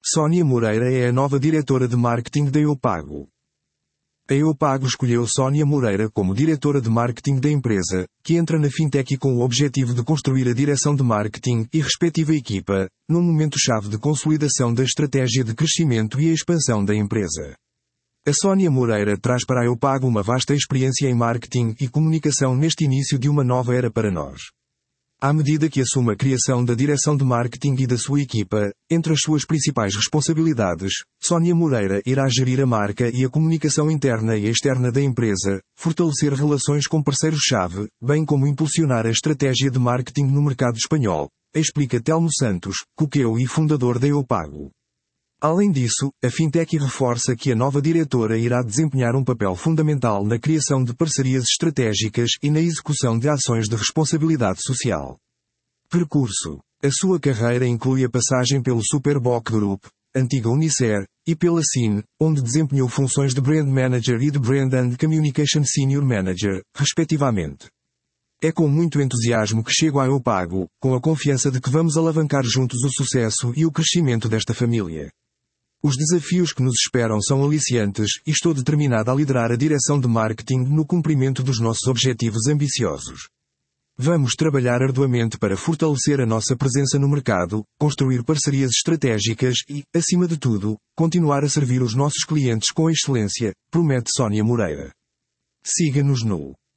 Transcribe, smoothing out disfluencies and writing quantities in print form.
Sónia Moreira é a nova diretora de marketing da Eu Pago. A Eu Pago escolheu Sónia Moreira como diretora de marketing da empresa, que entra na fintech com o objetivo de construir a direção de marketing e respectiva equipa, num momento-chave de consolidação da estratégia de crescimento e a expansão da empresa. A Sónia Moreira traz para a Eu Pago uma vasta experiência em marketing e comunicação neste início de uma nova era para nós. À medida que assume a criação da direção de marketing e da sua equipa, entre as suas principais responsabilidades, Sónia Moreira irá gerir a marca e a comunicação interna e externa da empresa, fortalecer relações com parceiros-chave, bem como impulsionar a estratégia de marketing no mercado espanhol, explica Telmo Santos, coqueu e fundador da Eu Pago. Além disso, a fintech reforça que a nova diretora irá desempenhar um papel fundamental na criação de parcerias estratégicas e na execução de ações de responsabilidade social. Percurso. A sua carreira inclui a passagem pelo Superboc Group, antiga Unicer, e pela Cine, onde desempenhou funções de Brand Manager e de Brand and Communication Senior Manager, respectivamente. É com muito entusiasmo que chego à Eu Pago, com a confiança de que vamos alavancar juntos o sucesso e o crescimento desta família. Os desafios que nos esperam são aliciantes e estou determinado a liderar a direção de marketing no cumprimento dos nossos objetivos ambiciosos. Vamos trabalhar arduamente para fortalecer a nossa presença no mercado, construir parcerias estratégicas e, acima de tudo, continuar a servir os nossos clientes com excelência, promete Sónia Moreira. Siga-nos no